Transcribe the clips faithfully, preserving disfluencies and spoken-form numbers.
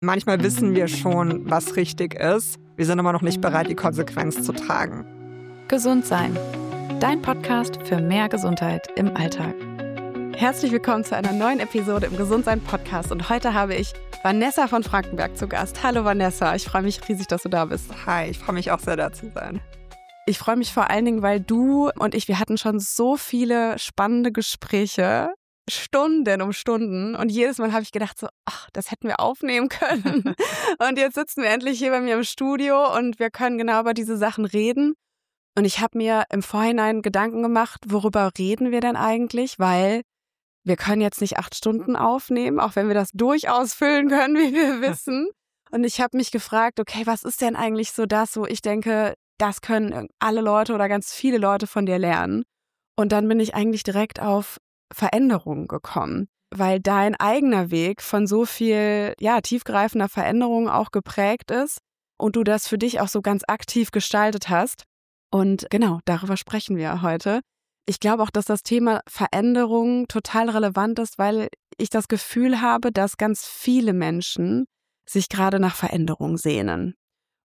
Manchmal wissen wir schon, was richtig ist. Wir sind aber noch nicht bereit, die Konsequenz zu tragen. Gesund sein. Dein Podcast für mehr Gesundheit im Alltag. Herzlich willkommen zu einer neuen Episode im Gesundsein-Podcast. Und heute habe ich Vanessa von Frankenberg zu Gast. Hallo Vanessa, ich freue mich riesig, dass du da bist. Hi, ich freue mich auch sehr, da zu sein. Ich freue mich vor allen Dingen, weil du und ich, wir hatten schon so viele spannende Gespräche, Stunden um Stunden. Und jedes Mal habe ich gedacht so, ach, das hätten wir aufnehmen können. Und jetzt sitzen wir endlich hier bei mir im Studio und wir können genau über diese Sachen reden. Und ich habe mir im Vorhinein Gedanken gemacht, worüber reden wir denn eigentlich? Weil wir können jetzt nicht acht Stunden aufnehmen, auch wenn wir das durchaus füllen können, wie wir wissen. Und ich habe mich gefragt, okay, was ist denn eigentlich so das, wo ich denke, das können alle Leute oder ganz viele Leute von dir lernen. Und dann bin ich eigentlich direkt auf Veränderungen gekommen, weil dein eigener Weg von so viel, ja, tiefgreifender Veränderung auch geprägt ist und du das für dich auch so ganz aktiv gestaltet hast. Und genau, darüber sprechen wir heute. Ich glaube auch, dass das Thema Veränderung total relevant ist, weil ich das Gefühl habe, dass ganz viele Menschen sich gerade nach Veränderung sehnen.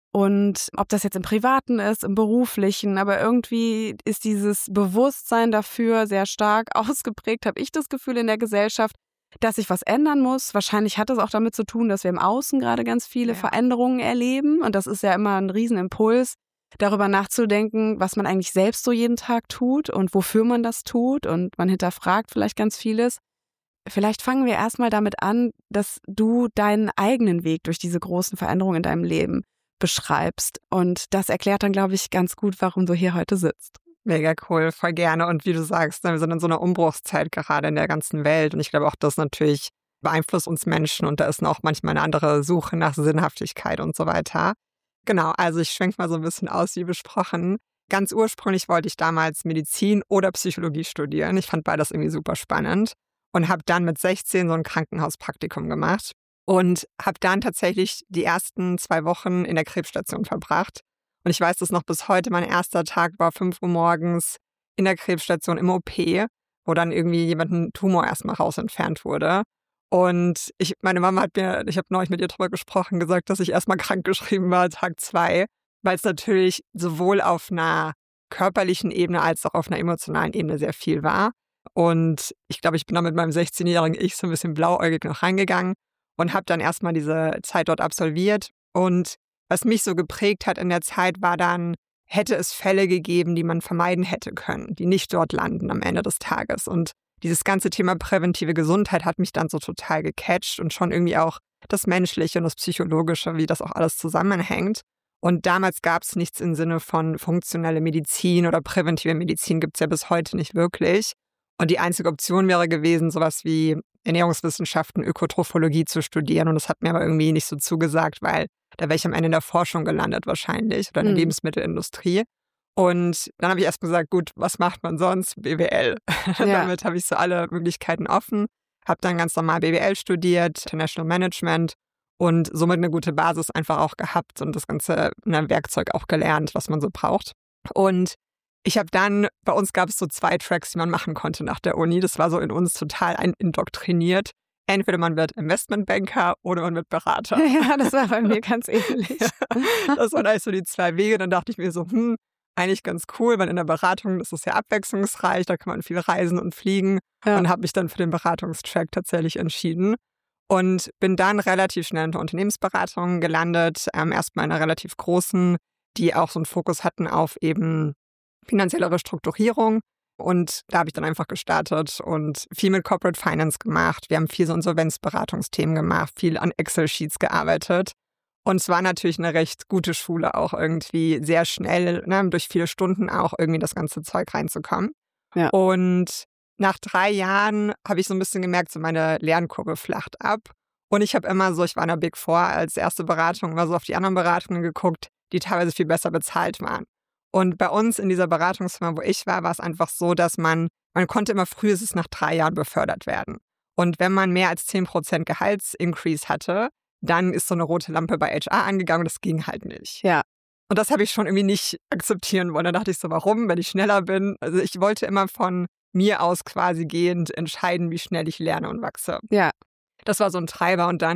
Und ob das jetzt im Privaten ist, im Beruflichen, aber irgendwie ist dieses Bewusstsein dafür sehr stark ausgeprägt, habe ich das Gefühl in der Gesellschaft, dass sich was ändern muss. Wahrscheinlich hat es auch damit zu tun, dass wir im Außen gerade ganz viele ja. Veränderungen erleben. Und das ist ja immer ein Riesenimpuls, darüber nachzudenken, was man eigentlich selbst so jeden Tag tut und wofür man das tut. Und man hinterfragt vielleicht ganz vieles. Vielleicht fangen wir erstmal damit an, dass du deinen eigenen Weg durch diese großen Veränderungen in deinem Leben beschreibst. Und das erklärt dann, glaube ich, ganz gut, warum du hier heute sitzt. Mega cool, voll gerne. Und wie du sagst, wir sind in so einer Umbruchszeit gerade in der ganzen Welt. Und ich glaube auch, das natürlich beeinflusst uns Menschen. Und da ist auch manchmal eine andere Suche nach Sinnhaftigkeit und so weiter. Genau, also ich schwenke mal so ein bisschen aus, wie besprochen. Ganz ursprünglich wollte ich damals Medizin oder Psychologie studieren. Ich fand beides irgendwie super spannend. Und habe dann mit sechzehn so ein Krankenhauspraktikum gemacht. Und habe dann tatsächlich die ersten zwei Wochen in der Krebsstation verbracht. Und ich weiß das noch bis heute, mein erster Tag war fünf Uhr morgens in der Krebsstation im O P, wo dann irgendwie jemand ein Tumor erstmal raus entfernt wurde. Und ich, meine Mama hat mir, ich habe neulich mit ihr drüber gesprochen, gesagt, dass ich erstmal krankgeschrieben war, Tag zwei, weil es natürlich sowohl auf einer körperlichen Ebene als auch auf einer emotionalen Ebene sehr viel war. Und ich glaube, ich bin da mit meinem sechzehnjährigen Ich so ein bisschen blauäugig noch reingegangen. Und habe dann erstmal diese Zeit dort absolviert. Und was mich so geprägt hat in der Zeit, war dann, hätte es Fälle gegeben, die man vermeiden hätte können, die nicht dort landen am Ende des Tages. Und dieses ganze Thema präventive Gesundheit hat mich dann so total gecatcht und schon irgendwie auch das Menschliche und das Psychologische, wie das auch alles zusammenhängt. Und damals gab es nichts im Sinne von funktionelle Medizin oder präventive Medizin, gibt es ja bis heute nicht wirklich. Und die einzige Option wäre gewesen, sowas wie Ernährungswissenschaften, Ökotrophologie zu studieren. Und das hat mir aber irgendwie nicht so zugesagt, weil da wäre ich am Ende in der Forschung gelandet wahrscheinlich oder in der mhm. Lebensmittelindustrie. Und dann habe ich erst gesagt, gut, was macht man sonst? B W L. Ja. Damit habe ich so alle Möglichkeiten offen. Habe dann ganz normal B W L studiert, International Management und somit eine gute Basis einfach auch gehabt und das ganze ne, Werkzeug auch gelernt, was man so braucht. Und ich habe dann, bei uns gab es so zwei Tracks, die man machen konnte nach der Uni. Das war so in uns total indoktriniert. Entweder man wird Investmentbanker oder man wird Berater. Ja, das war bei mir ganz ähnlich. Ja, das waren eigentlich so die zwei Wege. Dann dachte ich mir so, hm, eigentlich ganz cool, weil in der Beratung, das ist ja abwechslungsreich, da kann man viel reisen und fliegen. Ja. Und habe mich dann für den Beratungstrack tatsächlich entschieden. Und bin dann relativ schnell in der Unternehmensberatung gelandet. Ähm, erstmal in einer relativ großen, die auch so einen Fokus hatten auf eben finanzielle Restrukturierung. Und da habe ich dann einfach gestartet und viel mit Corporate Finance gemacht. Wir haben viel so Insolvenzberatungsthemen gemacht, viel an Excel-Sheets gearbeitet. Und es war natürlich eine recht gute Schule, auch irgendwie sehr schnell, ne, durch viele Stunden auch irgendwie das ganze Zeug reinzukommen. Ja. Und nach drei Jahren habe ich so ein bisschen gemerkt, so meine Lernkurve flacht ab. Und ich habe immer so, ich war in der Big Four als erste Beratung, immer so auf die anderen Beratungen geguckt, die teilweise viel besser bezahlt waren. Und bei uns in dieser Beratungsfirma, wo ich war, war es einfach so, dass man, man konnte immer frühestens nach drei Jahren befördert werden. Und wenn man mehr als zehn Prozent Gehaltsincrease hatte, dann ist so eine rote Lampe bei H R angegangen und das ging halt nicht. Ja. Und das habe ich schon irgendwie nicht akzeptieren wollen. Da dachte ich so, warum, wenn ich schneller bin? Also ich wollte immer von mir aus quasi gehend entscheiden, wie schnell ich lerne und wachse. Ja. Das war so ein Treiber. Und dann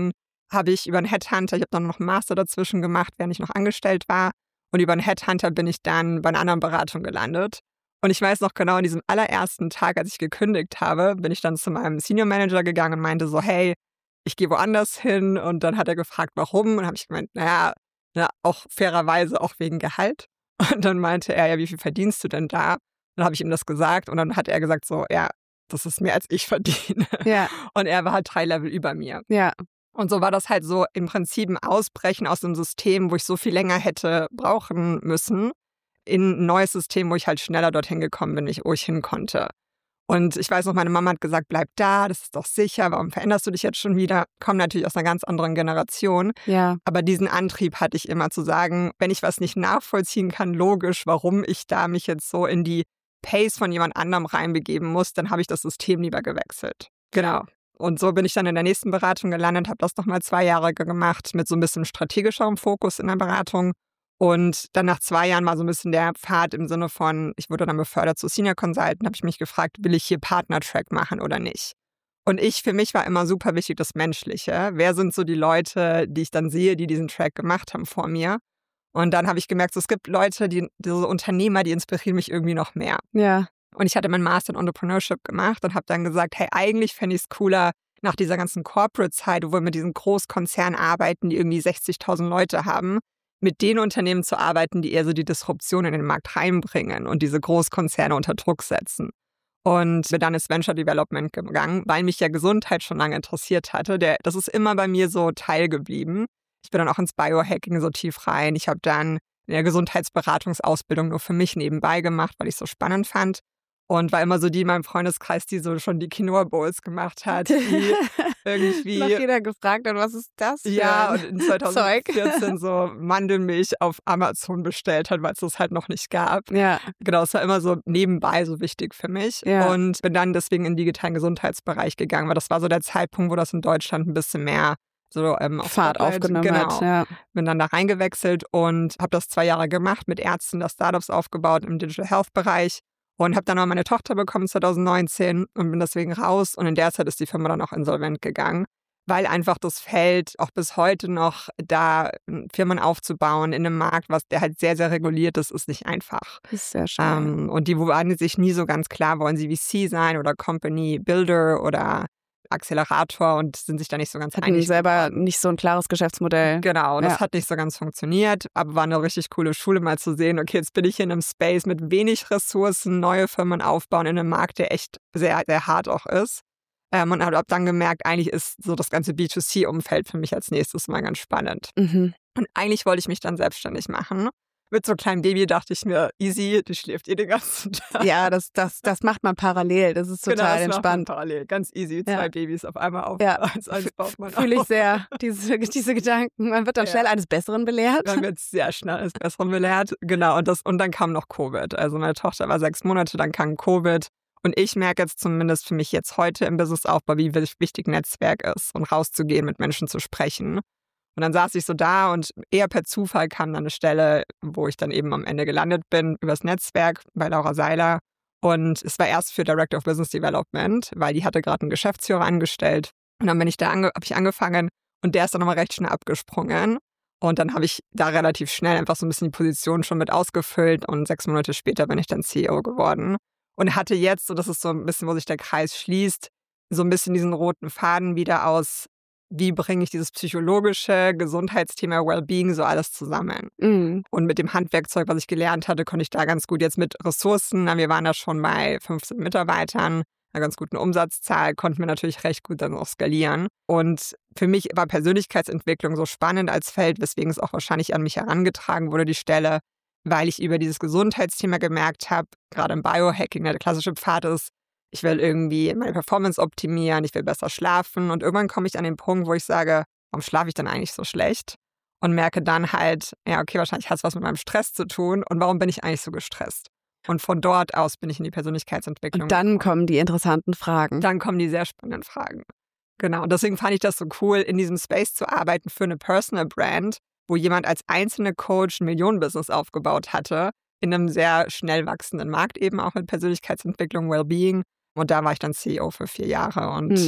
habe ich über einen Headhunter, ich habe dann noch einen Master dazwischen gemacht, während ich noch angestellt war. Und über einen Headhunter bin ich dann bei einer anderen Beratung gelandet. Und ich weiß noch genau, an diesem allerersten Tag, als ich gekündigt habe, bin ich dann zu meinem Senior Manager gegangen und meinte so, hey, ich gehe woanders hin. Und dann hat er gefragt, warum. Und dann habe ich gemeint, naja, na, auch fairerweise auch wegen Gehalt. Und dann meinte er, ja, wie viel verdienst du denn da? Dann habe ich ihm das gesagt und dann hat er gesagt so, ja, das ist mehr als ich verdiene. Ja. Und er war halt drei Level über mir. Ja. Und so war das halt so im Prinzip ein Ausbrechen aus einem System, wo ich so viel länger hätte brauchen müssen, in ein neues System, wo ich halt schneller dorthin gekommen bin, wo ich hin konnte. Und ich weiß noch, meine Mama hat gesagt, bleib da, das ist doch sicher, warum veränderst du dich jetzt schon wieder? Komme natürlich aus einer ganz anderen Generation. Ja. Aber diesen Antrieb hatte ich immer zu sagen, wenn ich was nicht nachvollziehen kann, logisch, warum ich da mich jetzt so in die Pace von jemand anderem reinbegeben muss, dann habe ich das System lieber gewechselt. Genau. Und so bin ich dann in der nächsten Beratung gelandet, habe das nochmal zwei Jahre gemacht mit so ein bisschen strategischerem Fokus in der Beratung. Und dann nach zwei Jahren war so ein bisschen der Pfad im Sinne von, ich wurde dann befördert zu Senior Consultant, habe ich mich gefragt, will ich hier Partner-Track machen oder nicht? Und ich, für mich war immer super wichtig das Menschliche. Wer sind so die Leute, die ich dann sehe, die diesen Track gemacht haben vor mir? Und dann habe ich gemerkt, so, es gibt Leute, die, diese Unternehmer, die inspirieren mich irgendwie noch mehr. Ja. Und ich hatte meinen Master in Entrepreneurship gemacht und habe dann gesagt, hey, eigentlich fände ich es cooler, nach dieser ganzen Corporate-Zeit, wo wir mit diesen Großkonzernen arbeiten, die irgendwie sechzigtausend Leute haben, mit den Unternehmen zu arbeiten, die eher so die Disruption in den Markt reinbringen und diese Großkonzerne unter Druck setzen. Und bin dann ins Venture Development gegangen, weil mich ja Gesundheit schon lange interessiert hatte. Der, das ist immer bei mir so Teil geblieben. Ich bin dann auch ins Biohacking so tief rein. Ich habe dann eine Gesundheitsberatungsausbildung nur für mich nebenbei gemacht, weil ich es so spannend fand. Und war immer so die in meinem Freundeskreis, die so schon die Quinoa Bowls gemacht hat, die irgendwie... Noch jeder gefragt hat, was ist das für Ja, und in zweitausendvierzehn Zeug? so Mandelmilch auf Amazon bestellt hat, weil es das halt noch nicht gab. Ja. Genau, es war immer so nebenbei so wichtig für mich. Ja. Und bin dann deswegen in den digitalen Gesundheitsbereich gegangen, weil das war so der Zeitpunkt, wo das in Deutschland ein bisschen mehr so ähm, auf Fahrt Spotlight, aufgenommen genau, hat. Ja. Bin dann da reingewechselt und habe das zwei Jahre gemacht, mit Ärzten, da Startups aufgebaut im Digital Health Bereich. Und habe dann auch meine Tochter bekommen zwanzig neunzehn und bin deswegen raus. Und in der Zeit ist die Firma dann auch insolvent gegangen, weil einfach das Feld auch bis heute noch da Firmen aufzubauen in einem Markt, was der halt sehr, sehr reguliert ist, ist nicht einfach. Das ist sehr schön. Ähm, und die waren sich nie so ganz klar, wollen sie V C sein oder Company Builder oder Accelerator und sind sich da nicht so ganz Hatten einig selber geworden. nicht so ein klares Geschäftsmodell. Genau, das Ja. hat nicht so ganz funktioniert, aber war eine richtig coole Schule, mal zu sehen, okay, jetzt bin ich hier in einem Space mit wenig Ressourcen, neue Firmen aufbauen in einem Markt, der echt sehr, sehr hart auch ist. Ähm, und habe dann gemerkt, eigentlich ist so das ganze B zwei C-Umfeld für mich als nächstes mal ganz spannend. Mhm. Und eigentlich wollte ich mich dann selbstständig machen. Mit so einem kleinen Baby dachte ich mir, easy, die schläft eh den ganzen Tag. Ja, das, das, das macht man parallel. Das ist total genau, das entspannt. macht man parallel, ganz easy. Ja. Zwei Babys auf einmal auf. Ja. Eins, eins baut man Fühle ich auf. sehr, diese, diese Gedanken. Man wird dann Ja. schnell eines Besseren belehrt. Dann wird sehr schnell als Besseren belehrt. Genau, und, das, und dann kam noch Covid. Also meine Tochter war sechs Monate, dann kam Covid. Und ich merke jetzt zumindest für mich jetzt heute im Businessaufbau, wie wichtig Netzwerk ist und rauszugehen, mit Menschen zu sprechen. Und dann saß ich so da und eher per Zufall kam dann eine Stelle, wo ich dann eben am Ende gelandet bin, übers Netzwerk bei Laura Seiler. Und es war erst für Director of Business Development, weil die hatte gerade einen Geschäftsführer angestellt. Und dann bin ich da ange- habe ich angefangen und der ist dann nochmal recht schnell abgesprungen. Und dann habe ich da relativ schnell einfach so ein bisschen die Position schon mit ausgefüllt und sechs Monate später bin ich dann C E O geworden. Und hatte jetzt, so das ist so ein bisschen, wo sich der Kreis schließt, so ein bisschen diesen roten Faden wieder aus, wie bringe ich dieses psychologische Gesundheitsthema Wellbeing so alles zusammen. Mhm. Und mit dem Handwerkzeug, was ich gelernt hatte, konnte ich da ganz gut jetzt mit Ressourcen, wir waren da schon bei fünfzehn Mitarbeitern, einer ganz guten Umsatzzahl, konnten wir natürlich recht gut dann auch skalieren. Und für mich war Persönlichkeitsentwicklung so spannend als Feld, weswegen es auch wahrscheinlich an mich herangetragen wurde, die Stelle, weil ich über dieses Gesundheitsthema gemerkt habe, gerade im Biohacking, der klassische Pfad ist, ich will irgendwie meine Performance optimieren, ich will besser schlafen und irgendwann komme ich an den Punkt, wo ich sage, warum schlafe ich dann eigentlich so schlecht? Und merke dann halt, ja okay, wahrscheinlich hat es was mit meinem Stress zu tun und warum bin ich eigentlich so gestresst? Und von dort aus bin ich in die Persönlichkeitsentwicklung. Und dann gekommen. kommen die interessanten Fragen. Dann kommen die sehr spannenden Fragen. Genau, und deswegen fand ich das so cool, in diesem Space zu arbeiten für eine Personal Brand, wo jemand als einzelne Coach ein Millionenbusiness aufgebaut hatte, in einem sehr schnell wachsenden Markt eben auch mit Persönlichkeitsentwicklung, Wellbeing. Und da war ich dann C E O für vier Jahre und Hm.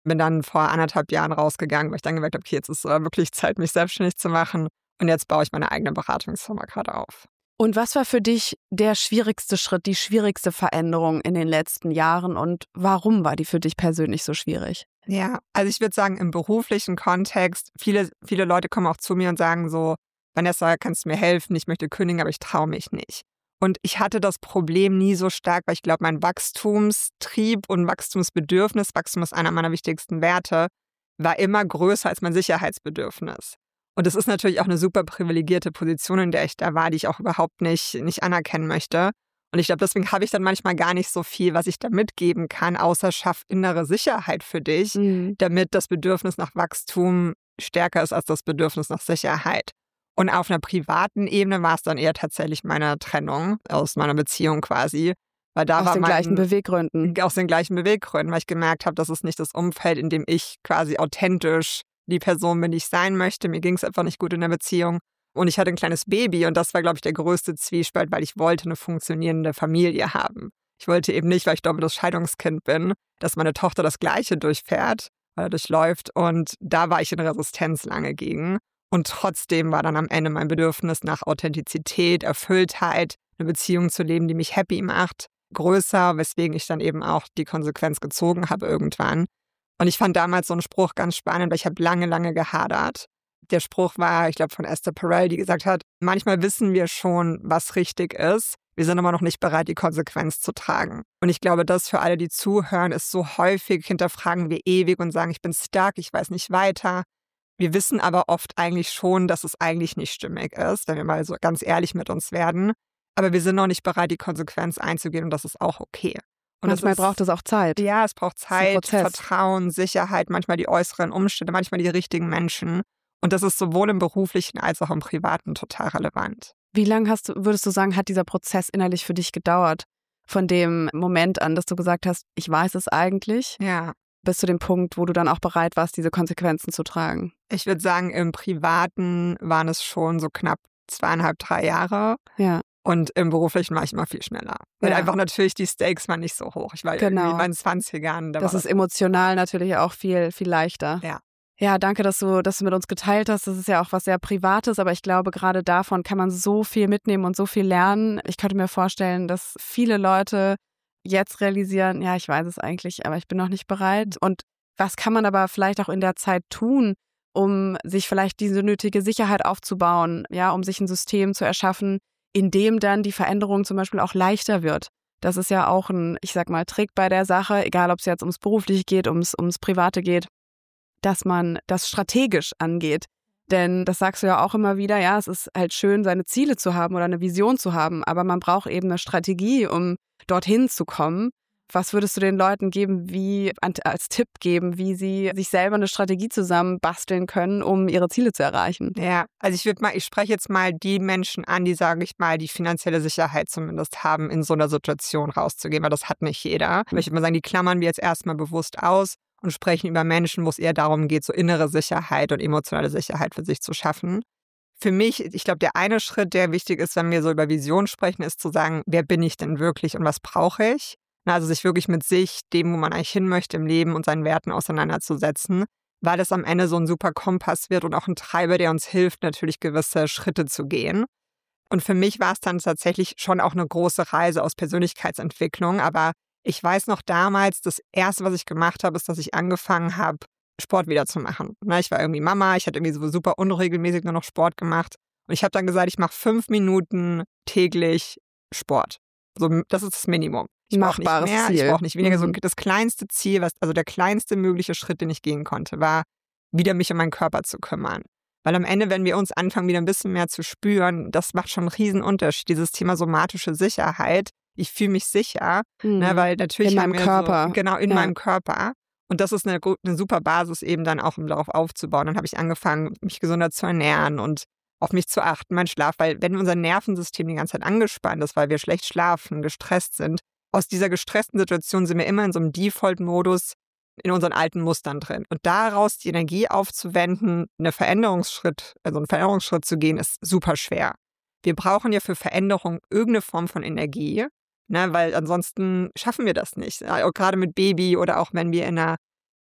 Bin dann vor anderthalb Jahren rausgegangen, weil ich dann gemerkt habe, okay, jetzt ist es wirklich Zeit, mich selbstständig zu machen. Und jetzt baue ich meine eigene Beratungsfirma gerade auf. Und was war für dich der schwierigste Schritt, die schwierigste Veränderung in den letzten Jahren und warum war die für dich persönlich so schwierig? Ja, also ich würde sagen, im beruflichen Kontext, viele, viele Leute kommen auch zu mir und sagen so, Vanessa, kannst du mir helfen? Ich möchte kündigen, aber ich traue mich nicht. Und ich hatte das Problem nie so stark, weil ich glaube, mein Wachstumstrieb und Wachstumsbedürfnis, Wachstum ist einer meiner wichtigsten Werte, war immer größer als mein Sicherheitsbedürfnis. Und es ist natürlich auch eine super privilegierte Position, in der ich da war, die ich auch überhaupt nicht, nicht anerkennen möchte. Und ich glaube, deswegen habe ich dann manchmal gar nicht so viel, was ich da mitgeben kann, außer schaff innere Sicherheit für dich, mhm. damit das Bedürfnis nach Wachstum stärker ist als das Bedürfnis nach Sicherheit. Und auf einer privaten Ebene war es dann eher tatsächlich meine Trennung aus meiner Beziehung quasi. Weil da aus war den mein, gleichen Beweggründen. Aus den gleichen Beweggründen, weil ich gemerkt habe, das ist nicht das Umfeld, in dem ich quasi authentisch die Person bin, die ich sein möchte. Mir ging es einfach nicht gut in der Beziehung. Und ich hatte ein kleines Baby und das war, glaube ich, der größte Zwiespalt, weil ich wollte eine funktionierende Familie haben. Ich wollte eben nicht, weil ich doppeltes Scheidungskind bin, dass meine Tochter das Gleiche durchfährt oder durchläuft. Und da war ich in Resistenz lange gegen. Und trotzdem war dann am Ende mein Bedürfnis nach Authentizität, Erfülltheit, eine Beziehung zu leben, die mich happy macht, größer, weswegen ich dann eben auch die Konsequenz gezogen habe irgendwann. Und ich fand damals so einen Spruch ganz spannend, weil ich habe lange, lange gehadert. Der Spruch war, ich glaube, von Esther Perel, die gesagt hat, manchmal wissen wir schon, was richtig ist. Wir sind aber noch nicht bereit, die Konsequenz zu tragen. Und ich glaube, das für alle, die zuhören, ist so häufig, hinterfragen wir ewig und sagen, ich bin stuck, ich weiß nicht weiter. Wir wissen aber oft eigentlich schon, dass es eigentlich nicht stimmig ist, wenn wir mal so ganz ehrlich mit uns werden. Aber wir sind noch nicht bereit, die Konsequenz einzugehen und das ist auch okay. Und manchmal ist, braucht es auch Zeit. Ja, es braucht Zeit, Vertrauen, Sicherheit, manchmal die äußeren Umstände, manchmal die richtigen Menschen. Und das ist sowohl im beruflichen als auch im privaten total relevant. Wie lange hast du, würdest du sagen, hat dieser Prozess innerlich für dich gedauert? Von dem Moment an, dass du gesagt hast, ich weiß es eigentlich, ja. bis zu dem Punkt, wo du dann auch bereit warst, diese Konsequenzen zu tragen? Ich würde sagen, im Privaten waren es schon so knapp zweieinhalb, drei Jahre. Ja. Und im Beruflichen war ich immer viel schneller. Weil ja. einfach natürlich die Stakes waren nicht so hoch. Ich war genau. irgendwie in meinen zwanzigern. Da das war ist das emotional natürlich auch viel, viel leichter. Ja. Ja, danke, dass du das mit uns geteilt hast. Das ist ja auch was sehr Privates, aber ich glaube, gerade davon kann man so viel mitnehmen und so viel lernen. Ich könnte mir vorstellen, dass viele Leute jetzt realisieren, ja, ich weiß es eigentlich, aber ich bin noch nicht bereit. Und was kann man aber vielleicht auch in der Zeit tun, um sich vielleicht diese nötige Sicherheit aufzubauen, ja, um sich ein System zu erschaffen, in dem dann die Veränderung zum Beispiel auch leichter wird. Das ist ja auch ein, ich sag mal, Trick bei der Sache, egal ob es jetzt ums Berufliche geht, ums, ums Private geht, dass man das strategisch angeht. Denn das sagst du ja auch immer wieder, ja, es ist halt schön, seine Ziele zu haben oder eine Vision zu haben, aber man braucht eben eine Strategie, um dorthin zu kommen. Was würdest du den Leuten geben, wie als Tipp geben, wie sie sich selber eine Strategie zusammen basteln können, um ihre Ziele zu erreichen? Ja, also ich würde mal, ich spreche jetzt mal die Menschen an, die, sage ich mal, die finanzielle Sicherheit zumindest haben, in so einer Situation rauszugehen, weil das hat nicht jeder. Ich würde mal sagen, die klammern wir jetzt erstmal bewusst aus und sprechen über Menschen, wo es eher darum geht, so innere Sicherheit und emotionale Sicherheit für sich zu schaffen. Für mich, ich glaube, der eine Schritt, der wichtig ist, wenn wir so über Vision sprechen, ist zu sagen, wer bin ich denn wirklich und was brauche ich? Also sich wirklich mit sich, dem, wo man eigentlich hin möchte im Leben und seinen Werten auseinanderzusetzen, weil es am Ende so ein super Kompass wird und auch ein Treiber, der uns hilft, natürlich gewisse Schritte zu gehen. Und für mich war es dann tatsächlich schon auch eine große Reise aus Persönlichkeitsentwicklung, aber ich weiß noch damals, das Erste, was ich gemacht habe, ist, dass ich angefangen habe, Sport wieder zu machen. Ich war irgendwie Mama, ich hatte irgendwie so super unregelmäßig nur noch Sport gemacht und ich habe dann gesagt, ich mache fünf Minuten täglich Sport. So, das ist das Minimum. Ich brauche nicht mehr, Ziel. ich brauche nicht weniger. Mhm. So das kleinste Ziel, was, also der kleinste mögliche Schritt, den ich gehen konnte, war, wieder mich um meinen Körper zu kümmern. Weil am Ende, wenn wir uns anfangen, wieder ein bisschen mehr zu spüren, das macht schon einen riesen Unterschied. Dieses Thema somatische Sicherheit. Ich fühle mich sicher, mhm. ne, weil natürlich in haben meinem wir Körper. So, genau, in ja. meinem Körper. Und das ist eine, eine super Basis eben dann auch, um darauf aufzubauen. Dann habe ich angefangen, mich gesünder zu ernähren und auf mich zu achten, meinen Schlaf. Weil wenn unser Nervensystem die ganze Zeit angespannt ist, weil wir schlecht schlafen, gestresst sind, aus dieser gestressten Situation sind wir immer in so einem Default-Modus in unseren alten Mustern drin. Und daraus die Energie aufzuwenden, eine Veränderungsschritt, also einen Veränderungsschritt zu gehen, ist super schwer. Wir brauchen ja für Veränderung irgendeine Form von Energie, ne, weil ansonsten schaffen wir das nicht. Auch gerade mit Baby oder auch wenn wir in einer,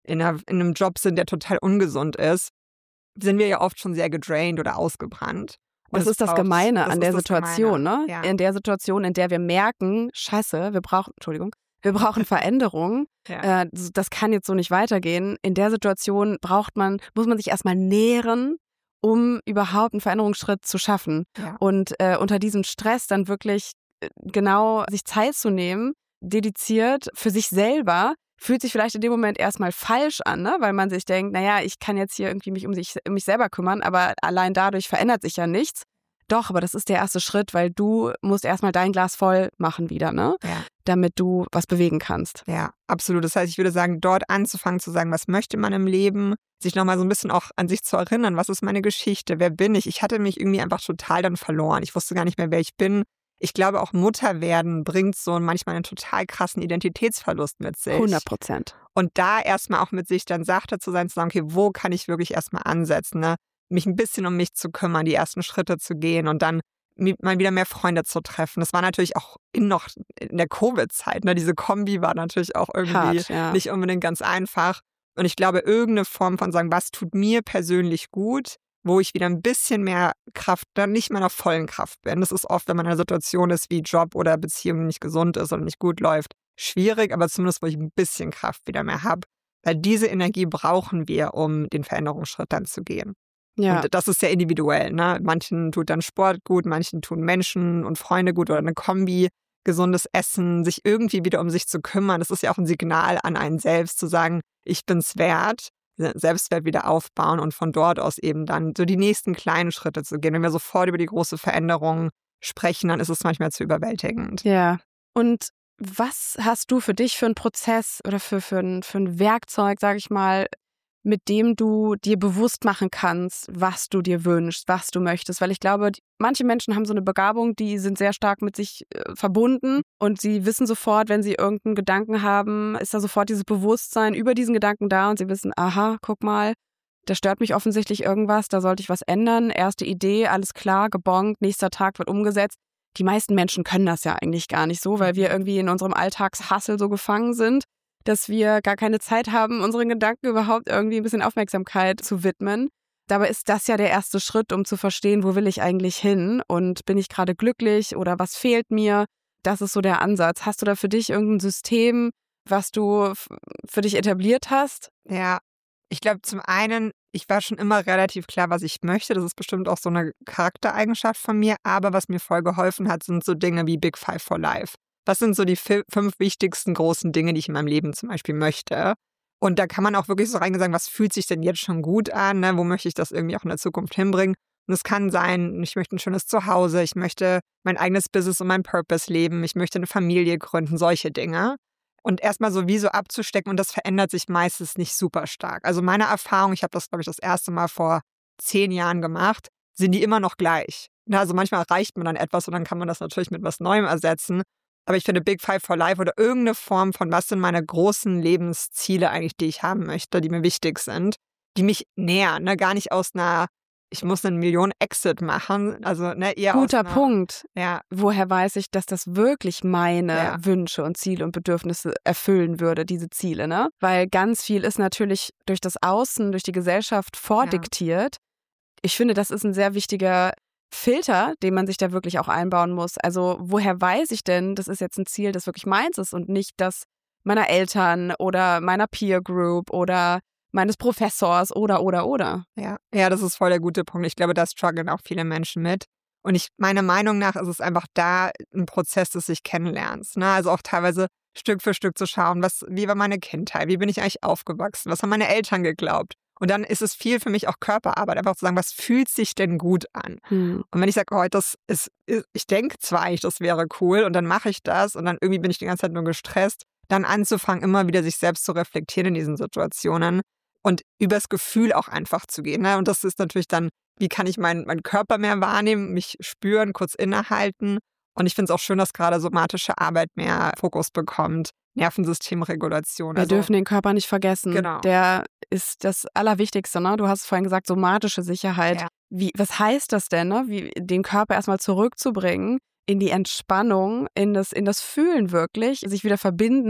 in, einer, in einem Job sind, der total ungesund ist, sind wir ja oft schon sehr gedraint oder ausgebrannt. Und das ist das braucht, Gemeine das an der Situation, Gemeine. ne? Ja. In der Situation, in der wir merken, scheiße, wir brauchen, Entschuldigung, wir brauchen Veränderung. Ja. Äh, das kann jetzt so nicht weitergehen. In der Situation braucht man, muss man sich erstmal nähren, um überhaupt einen Veränderungsschritt zu schaffen. Ja. Und äh, unter diesem Stress dann wirklich äh, genau sich Zeit zu nehmen, dediziert für sich selber, fühlt sich vielleicht in dem Moment erstmal falsch an, ne? Weil man sich denkt, naja, ich kann jetzt hier irgendwie mich um, sich, um mich selber kümmern, aber allein dadurch verändert sich ja nichts. Doch, aber das ist der erste Schritt, weil du musst erstmal dein Glas voll machen wieder, ne? Ja. Damit du was bewegen kannst. Ja, absolut. Das heißt, ich würde sagen, dort anzufangen zu sagen, was möchte man im Leben, sich nochmal so ein bisschen auch an sich zu erinnern, was ist meine Geschichte, wer bin ich? Ich hatte mich irgendwie einfach total dann verloren. Ich wusste gar nicht mehr, wer ich bin. Ich glaube, auch Mutter werden bringt so manchmal einen total krassen Identitätsverlust mit sich. hundert Prozent. Und da erstmal auch mit sich dann sachte zu sein, zu sagen, okay, wo kann ich wirklich erstmal ansetzen, ne? Mich ein bisschen um mich zu kümmern, die ersten Schritte zu gehen und dann mal wieder mehr Freunde zu treffen. Das war natürlich auch in noch in der Covid-Zeit, ne? Diese Kombi war natürlich auch irgendwie Hart, ja. nicht unbedingt ganz einfach. Und ich glaube, irgendeine Form von sagen, was tut mir persönlich gut, wo ich wieder ein bisschen mehr Kraft, dann nicht mehr in der vollen Kraft bin. Das ist oft, wenn man in einer Situation ist wie Job oder Beziehung nicht gesund ist oder nicht gut läuft, schwierig, aber zumindest, wo ich ein bisschen Kraft wieder mehr habe. Weil diese Energie brauchen wir, um den Veränderungsschritt dann zu gehen. Ja. Und das ist sehr individuell, ne? Manchen tut dann Sport gut, manchen tun Menschen und Freunde gut oder eine Kombi, gesundes Essen, sich irgendwie wieder um sich zu kümmern. Das ist ja auch ein Signal an einen selbst, zu sagen, ich bin's wert, Selbstwert wieder aufbauen und von dort aus eben dann so die nächsten kleinen Schritte zu gehen. Wenn wir sofort über die große Veränderung sprechen, dann ist es manchmal zu überwältigend. Ja. Und was hast du für dich für einen Prozess oder für, für, ein, für ein Werkzeug, sage ich mal, mit dem du dir bewusst machen kannst, was du dir wünschst, was du möchtest? Weil ich glaube, die, manche Menschen haben so eine Begabung, die sind sehr stark mit sich äh, verbunden und sie wissen sofort, wenn sie irgendeinen Gedanken haben, ist da sofort dieses Bewusstsein über diesen Gedanken da und sie wissen, aha, guck mal, da stört mich offensichtlich irgendwas, da sollte ich was ändern. Erste Idee, alles klar, gebongt, nächster Tag wird umgesetzt. Die meisten Menschen können das ja eigentlich gar nicht so, weil wir irgendwie in unserem Alltagshassel so gefangen sind, dass wir gar keine Zeit haben, unseren Gedanken überhaupt irgendwie ein bisschen Aufmerksamkeit zu widmen. Dabei ist das ja der erste Schritt, um zu verstehen, wo will ich eigentlich hin und bin ich gerade glücklich oder was fehlt mir? Das ist so der Ansatz. Hast du da für dich irgendein System, was du f- für dich etabliert hast? Ja, ich glaube zum einen, ich war schon immer relativ klar, was ich möchte. Das ist bestimmt auch so eine Charaktereigenschaft von mir. Aber was mir voll geholfen hat, sind so Dinge wie Big Five for Life. Was sind so die fünf wichtigsten großen Dinge, die ich in meinem Leben zum Beispiel möchte? Und da kann man auch wirklich so reingehen sagen, was fühlt sich denn jetzt schon gut an? Ne? Wo möchte ich das irgendwie auch in der Zukunft hinbringen? Und es kann sein, ich möchte ein schönes Zuhause, ich möchte mein eigenes Business und mein Purpose leben, ich möchte eine Familie gründen, solche Dinge. Und erstmal so wie so abzustecken und das verändert sich meistens nicht super stark. Also meine Erfahrung, ich habe das, glaube ich, das erste Mal vor zehn Jahren gemacht, sind die immer noch gleich. Also manchmal erreicht man dann etwas und dann kann man das natürlich mit was Neuem ersetzen. Aber ich finde Big Five for Life oder irgendeine Form von, was sind meine großen Lebensziele eigentlich, die ich haben möchte, die mir wichtig sind, die mich nähern, ne? Gar nicht aus einer, ich muss eine Million Exit machen, also ne, eher Guter aus einer, Punkt. Ja. Woher weiß ich, dass das wirklich meine Ja. Wünsche und Ziele und Bedürfnisse erfüllen würde, diese Ziele, ne? Weil ganz viel ist natürlich durch das Außen, durch die Gesellschaft vordiktiert. Ich finde, das ist ein sehr wichtiger Filter, den man sich da wirklich auch einbauen muss. Also woher weiß ich denn, das ist jetzt ein Ziel, das wirklich meins ist und nicht das meiner Eltern oder meiner Peer Group oder meines Professors oder, oder, oder. Ja, ja, das ist voll der gute Punkt. Ich glaube, da strugglen auch viele Menschen mit. Und ich, meiner Meinung nach ist es einfach da ein Prozess des sich Kennenlernens. Ne? Also auch teilweise Stück für Stück zu schauen, was, wie war meine Kindheit, wie bin ich eigentlich aufgewachsen, was haben meine Eltern geglaubt. Und dann ist es viel für mich auch Körperarbeit, einfach zu sagen, was fühlt sich denn gut an? Hm. Und wenn ich sage, oh, das ist, ich denke zwar eigentlich, das wäre cool und dann mache ich das und dann irgendwie bin ich die ganze Zeit nur gestresst, dann anzufangen, immer wieder sich selbst zu reflektieren in diesen Situationen und übers Gefühl auch einfach zu gehen. Ne? Und das ist natürlich dann, wie kann ich meinen, meinen Körper mehr wahrnehmen, mich spüren, kurz innehalten. Und ich finde es auch schön, dass gerade somatische Arbeit mehr Fokus bekommt. Nervensystemregulation. Wir also, dürfen den Körper nicht vergessen. Genau. Der ist das Allerwichtigste, ne? Du hast es vorhin gesagt, somatische Sicherheit. Ja. Wie, was heißt das denn, ne? Wie, den Körper erstmal zurückzubringen in die Entspannung, in das, in das Fühlen wirklich, sich wieder verbinden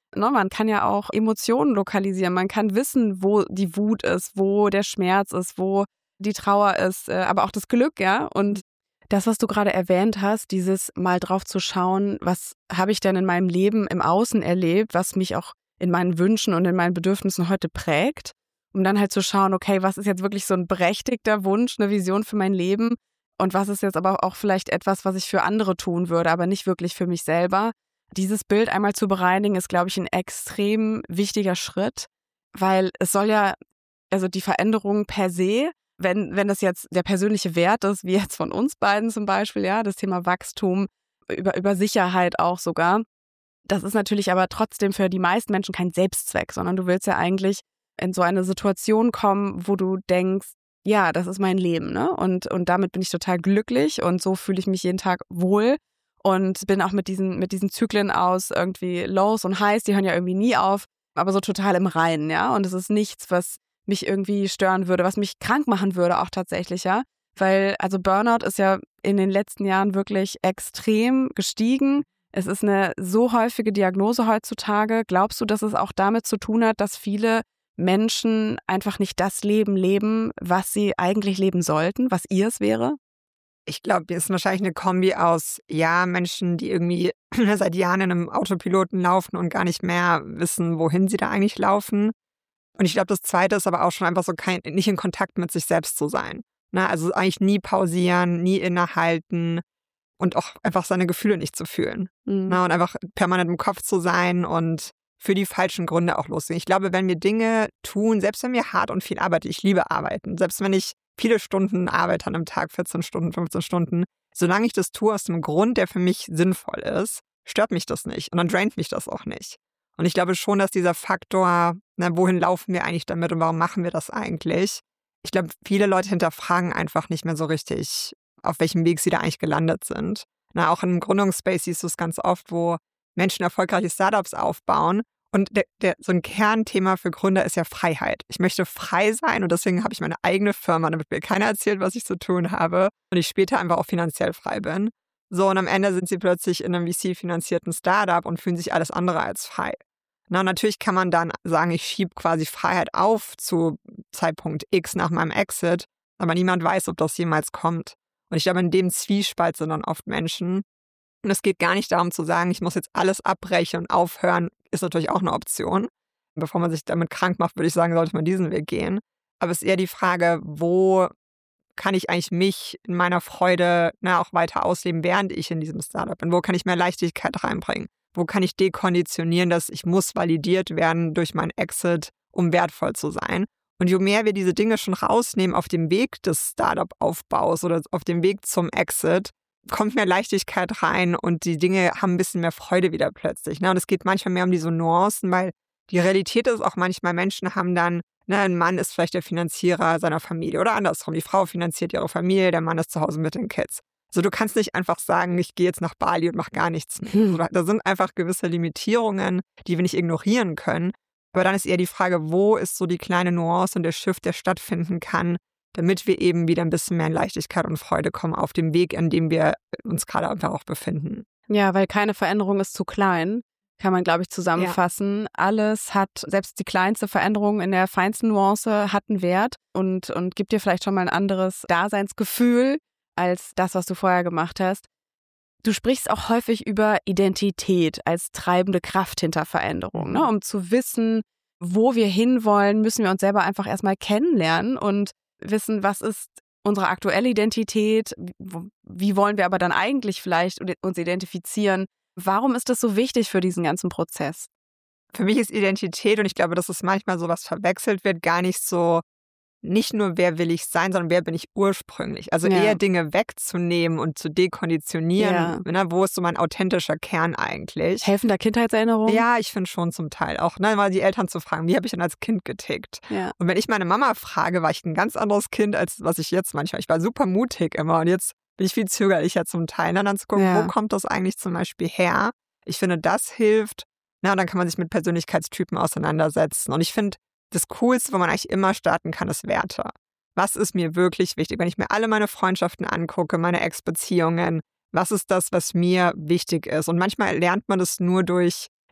Ne, man kann ja auch Emotionen lokalisieren. Man kann wissen, wo die Wut ist, wo der Schmerz ist, wo die Trauer ist, aber auch das Glück, ja. Und das, was du gerade erwähnt hast, dieses mal drauf zu schauen, was habe ich denn in meinem Leben im Außen erlebt, was mich auch in meinen Wünschen und in meinen Bedürfnissen heute prägt, um dann halt zu schauen, okay, was ist jetzt wirklich so ein berechtigter Wunsch, eine Vision für mein Leben und was ist jetzt aber auch vielleicht etwas, was ich für andere tun würde, aber nicht wirklich für mich selber. Dieses Bild einmal zu bereinigen, ist, glaube ich, ein extrem wichtiger Schritt, weil es soll ja, also die Veränderung per se, wenn, wenn das jetzt der persönliche Wert ist, wie jetzt von uns beiden zum Beispiel, ja, das Thema Wachstum, über, über Sicherheit auch sogar, das ist natürlich aber trotzdem für die meisten Menschen kein Selbstzweck, sondern du willst ja eigentlich in so eine Situation kommen, wo du denkst, ja, das ist mein Leben, ne? Und, und damit bin ich total glücklich und so fühle ich mich jeden Tag wohl. Und bin auch mit diesen, mit diesen Zyklen aus irgendwie Lows und Highs, die hören ja irgendwie nie auf, aber so total im Reinen, ja. Und es ist nichts, was mich irgendwie stören würde, was mich krank machen würde auch tatsächlich, ja. Weil, also Burnout ist ja in den letzten Jahren wirklich extrem gestiegen. Es ist eine so häufige Diagnose heutzutage. Glaubst du, dass es auch damit zu tun hat, dass viele Menschen einfach nicht das Leben leben, was sie eigentlich leben sollten, was ihrs wäre? Ich glaube, es ist wahrscheinlich eine Kombi aus, ja, Menschen, die irgendwie seit Jahren in einem Autopiloten laufen und gar nicht mehr wissen, wohin sie da eigentlich laufen. Und ich glaube, das Zweite ist aber auch schon einfach so kein, nicht in Kontakt mit sich selbst zu sein. Ne? Also eigentlich nie pausieren, nie innehalten und auch einfach seine Gefühle nicht zu fühlen. Mhm. Ne? Und einfach permanent im Kopf zu sein und für die falschen Gründe auch losgehen. Ich glaube, wenn wir Dinge tun, selbst wenn wir hart und viel arbeiten, ich liebe Arbeiten, selbst wenn ich viele Stunden arbeite an einem Tag, vierzehn Stunden, fünfzehn Stunden, solange ich das tue aus dem Grund, der für mich sinnvoll ist, stört mich das nicht und dann draint mich das auch nicht. Und ich glaube schon, dass dieser Faktor, na, wohin laufen wir eigentlich damit und warum machen wir das eigentlich? Ich glaube, viele Leute hinterfragen einfach nicht mehr so richtig, auf welchem Weg sie da eigentlich gelandet sind. Na, auch im Gründungsspace siehst du es ganz oft, wo Menschen erfolgreiche Startups aufbauen. Und der, der, so ein Kernthema für Gründer ist ja Freiheit. Ich möchte frei sein und deswegen habe ich meine eigene Firma, damit mir keiner erzählt, was ich zu tun habe und ich später einfach auch finanziell frei bin. So, und am Ende sind sie plötzlich in einem V C-finanzierten Startup und fühlen sich alles andere als frei. Na, natürlich kann man dann sagen, ich schiebe quasi Freiheit auf zu Zeitpunkt X nach meinem Exit, aber niemand weiß, ob das jemals kommt. Und ich glaube, in dem Zwiespalt sind dann oft Menschen. Und es geht gar nicht darum zu sagen, ich muss jetzt alles abbrechen und aufhören, ist natürlich auch eine Option. Bevor man sich damit krank macht, würde ich sagen, sollte man diesen Weg gehen. Aber es ist eher die Frage, wo kann ich eigentlich mich in meiner Freude na, auch weiter ausleben, während ich in diesem Startup bin? Wo kann ich mehr Leichtigkeit reinbringen? Wo kann ich dekonditionieren, dass ich muss validiert werden durch meinen Exit, um wertvoll zu sein? Und je mehr wir diese Dinge schon rausnehmen auf dem Weg des Startup-Aufbaus oder auf dem Weg zum Exit, kommt mehr Leichtigkeit rein und die Dinge haben ein bisschen mehr Freude wieder plötzlich. Ne? Und es geht manchmal mehr um diese Nuancen, weil die Realität ist auch manchmal, Menschen haben dann, ne, ein Mann ist vielleicht der Finanzierer seiner Familie oder andersrum. Die Frau finanziert ihre Familie, der Mann ist zu Hause mit den Kids. Also du kannst nicht einfach sagen, ich gehe jetzt nach Bali und mache gar nichts mehr. Hm. Da sind einfach gewisse Limitierungen, die wir nicht ignorieren können. Aber dann ist eher die Frage, wo ist so die kleine Nuance und der Shift, der stattfinden kann, damit wir eben wieder ein bisschen mehr in Leichtigkeit und Freude kommen auf dem Weg, an dem wir uns gerade einfach auch befinden. Ja, weil keine Veränderung ist zu klein, kann man, glaube ich, zusammenfassen. Ja. Alles hat, selbst die kleinste Veränderung in der feinsten Nuance hat einen Wert und, und gibt dir vielleicht schon mal ein anderes Daseinsgefühl als das, was du vorher gemacht hast. Du sprichst auch häufig über Identität als treibende Kraft hinter Veränderung. Ne? Um zu wissen, wo wir hinwollen, müssen wir uns selber einfach erstmal kennenlernen und wissen, was ist unsere aktuelle Identität, wie wollen wir aber dann eigentlich vielleicht uns identifizieren. Warum ist das so wichtig für diesen ganzen Prozess? Für mich ist Identität, und ich glaube, dass es manchmal so was verwechselt wird, gar nicht so, nicht nur wer will ich sein, sondern wer bin ich ursprünglich. Also ja. eher Dinge wegzunehmen und zu dekonditionieren. Ja. Ne, wo ist so mein authentischer Kern eigentlich? Helfender Kindheitserinnerung? Ja, ich finde schon zum Teil. Auch ne, mal die Eltern zu fragen, wie habe ich denn als Kind getickt? Ja. Und wenn ich meine Mama frage, war ich ein ganz anderes Kind, als was ich jetzt manchmal. Ich war super mutig immer und jetzt bin ich viel zögerlicher zum Teil. Und dann zu gucken, ja. wo kommt das eigentlich zum Beispiel her? Ich finde, das hilft. Na, und dann kann man sich mit Persönlichkeitstypen auseinandersetzen. Und ich finde, das Coolste, wo man eigentlich immer starten kann, ist Werte. Was ist mir wirklich wichtig? Wenn ich mir alle meine Freundschaften angucke, meine Ex-Beziehungen, was ist das, was mir wichtig ist? Und manchmal lernt man das nur durch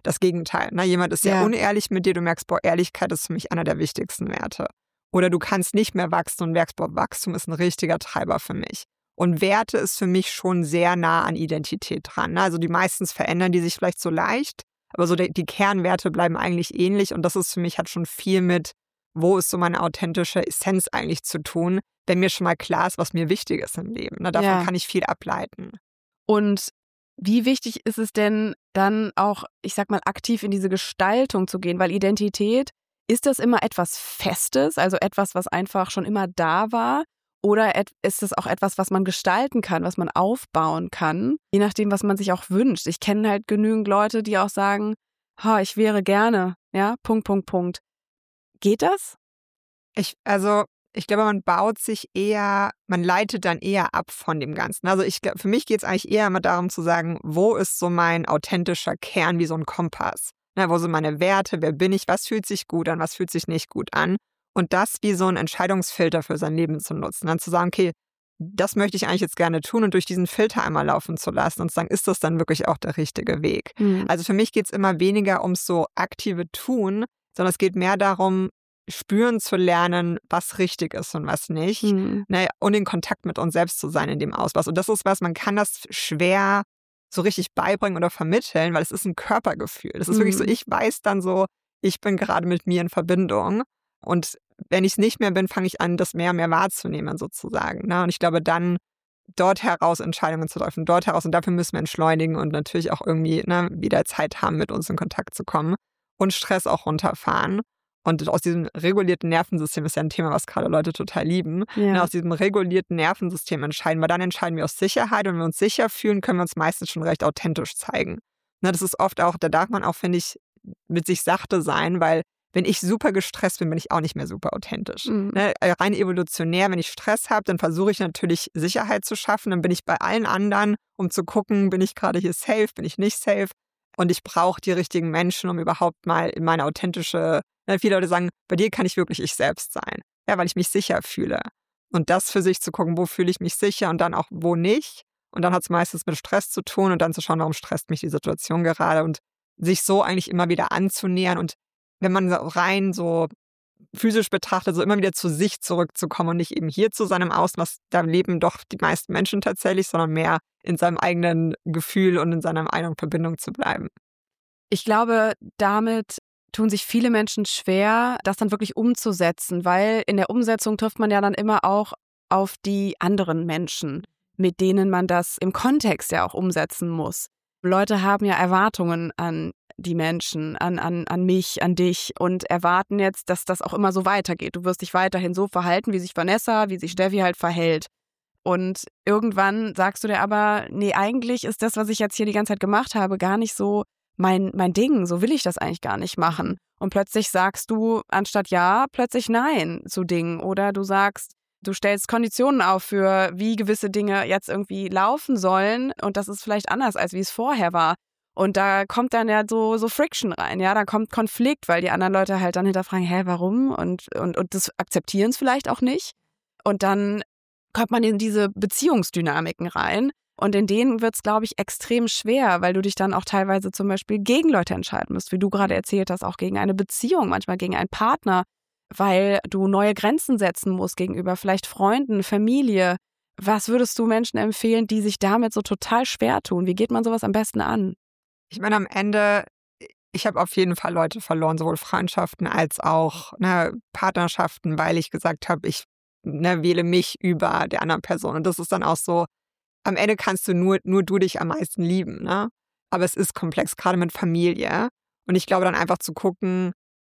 das Gegenteil. Ne? Jemand ist sehr Ja. unehrlich mit dir, du merkst, boah, Ehrlichkeit ist für mich einer der wichtigsten Werte. Oder du kannst nicht mehr wachsen und merkst, boah, Wachstum ist ein richtiger Treiber für mich. Und Werte ist für mich schon sehr nah an Identität dran. Ne? Also die meistens verändern die sich vielleicht so leicht, aber so die, die Kernwerte bleiben eigentlich ähnlich. Und das ist für mich, hat schon viel mit, wo ist so meine authentische Essenz eigentlich zu tun, wenn mir schon mal klar ist, was mir wichtig ist im Leben. Ne? Davon Ja. kann ich viel ableiten. Und wie wichtig ist es denn dann auch, ich sag mal, aktiv in diese Gestaltung zu gehen? Weil Identität, ist das immer etwas Festes, also etwas, was einfach schon immer da war? Oder ist es auch etwas, was man gestalten kann, was man aufbauen kann, je nachdem, was man sich auch wünscht? Ich kenne halt genügend Leute, die auch sagen, ha, ich wäre gerne, ja, Punkt, Punkt, Punkt. Geht das? Ich, also ich glaube, man baut sich eher, man leitet dann eher ab von dem Ganzen. Also ich, für mich geht es eigentlich eher immer darum zu sagen, wo ist so mein authentischer Kern wie so ein Kompass? Na, wo sind meine Werte, wer bin ich, was fühlt sich gut an, was fühlt sich nicht gut an? Und das wie so ein Entscheidungsfilter für sein Leben zu nutzen. Dann zu sagen, okay, das möchte ich eigentlich jetzt gerne tun und durch diesen Filter einmal laufen zu lassen und zu sagen, ist das dann wirklich auch der richtige Weg? Mhm. Also für mich geht es immer weniger ums so aktive Tun, sondern es geht mehr darum, spüren zu lernen, was richtig ist und was nicht. Mhm. Ne, und in Kontakt mit uns selbst zu sein in dem Ausmaß. Und das ist was, man kann das schwer so richtig beibringen oder vermitteln, weil es ist ein Körpergefühl. Das ist Mhm. wirklich so, ich weiß dann so, ich bin gerade mit mir in Verbindung. Und wenn ich es nicht mehr bin, fange ich an, das mehr und mehr wahrzunehmen sozusagen. Ne? Und ich glaube, dann dort heraus Entscheidungen zu treffen, dort heraus. Und dafür müssen wir entschleunigen und natürlich auch irgendwie ne, wieder Zeit haben, mit uns in Kontakt zu kommen und Stress auch runterfahren. Und aus diesem regulierten Nervensystem ist ja ein Thema, was gerade Leute total lieben. Ja. Ne, aus diesem regulierten Nervensystem entscheiden, weil dann entscheiden wir aus Sicherheit und wenn wir uns sicher fühlen, können wir uns meistens schon recht authentisch zeigen. Ne, das ist oft auch, da darf man auch, finde ich, mit sich sachte sein, weil wenn ich super gestresst bin, bin ich auch nicht mehr super authentisch. Mhm. Ne, rein evolutionär, wenn ich Stress habe, dann versuche ich natürlich Sicherheit zu schaffen. Dann bin ich bei allen anderen, um zu gucken, bin ich gerade hier safe, bin ich nicht safe. Und ich brauche die richtigen Menschen, um überhaupt mal in meine authentische, ne, viele Leute sagen, bei dir kann ich wirklich ich selbst sein. Ja, weil ich mich sicher fühle. Und das für sich zu gucken, wo fühle ich mich sicher und dann auch wo nicht. Und dann hat es meistens mit Stress zu tun und dann zu schauen, warum stresst mich die Situation gerade und sich so eigentlich immer wieder anzunähern und wenn man so rein so physisch betrachtet, so immer wieder zu sich zurückzukommen und nicht eben hier zu seinem Ausmaß, da leben doch die meisten Menschen tatsächlich, sondern mehr in seinem eigenen Gefühl und in seiner eigenen Verbindung zu bleiben. Ich glaube, damit tun sich viele Menschen schwer, das dann wirklich umzusetzen, weil in der Umsetzung trifft man ja dann immer auch auf die anderen Menschen, mit denen man das im Kontext ja auch umsetzen muss. Leute haben ja Erwartungen an die Menschen, an, an, an mich, an dich und erwarten jetzt, dass das auch immer so weitergeht. Du wirst dich weiterhin so verhalten, wie sich Vanessa, wie sich Steffi halt verhält. Und irgendwann sagst du dir aber, nee, eigentlich ist das, was ich jetzt hier die ganze Zeit gemacht habe, gar nicht so mein, mein Ding. So will ich das eigentlich gar nicht machen. Und plötzlich sagst du anstatt ja, plötzlich nein zu Dingen. Oder du sagst, du stellst Konditionen auf für, wie gewisse Dinge jetzt irgendwie laufen sollen. Und das ist vielleicht anders, als wie es vorher war. Und da kommt dann ja so, so Friction rein, ja, da kommt Konflikt, weil die anderen Leute halt dann hinterfragen, hä, warum? Und, und, und das akzeptieren es vielleicht auch nicht. Und dann kommt man in diese Beziehungsdynamiken rein. Und in denen wird es, glaube ich, extrem schwer, weil du dich dann auch teilweise zum Beispiel gegen Leute entscheiden musst, wie du gerade erzählt hast, auch gegen eine Beziehung, manchmal gegen einen Partner, weil du neue Grenzen setzen musst gegenüber vielleicht Freunden, Familie. Was würdest du Menschen empfehlen, die sich damit so total schwer tun? Wie geht man sowas am besten an? Ich meine, am Ende, ich habe auf jeden Fall Leute verloren, sowohl Freundschaften als auch ne, Partnerschaften, weil ich gesagt habe, ich ne, wähle mich über der anderen Person. Und das ist dann auch so, am Ende kannst du nur, nur du dich am meisten lieben. Ne? Aber es ist komplex, gerade mit Familie. Und ich glaube dann einfach zu gucken,